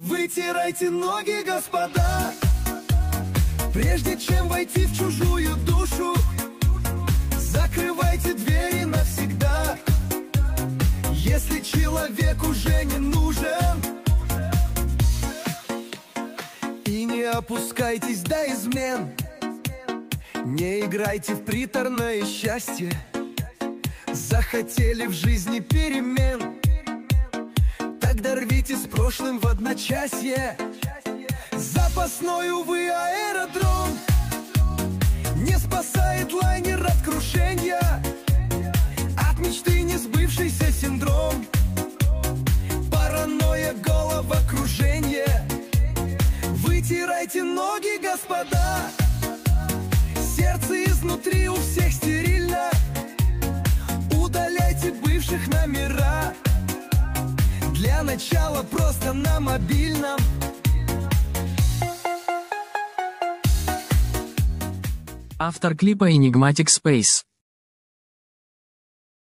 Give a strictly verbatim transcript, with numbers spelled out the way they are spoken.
Вытирайте ноги, господа, прежде чем войти в чужую душу. Закрывайте двери навсегда, если человек уже не нужен. И не опускайтесь до измен, не играйте в приторное счастье. Захотели в жизни перемен, тогда рвите с прошлым в одночасье. Запасной, увы, аэродром не спасает лайнер от крушения. От мечты не сбывшийся синдром, паранойя, головокружение. Вытирайте ноги, господа, сердце изнутри у всех стерильно. Удаляйте бывших номера, для начала просто на мобильном. Автор клипа Enigmatic Space.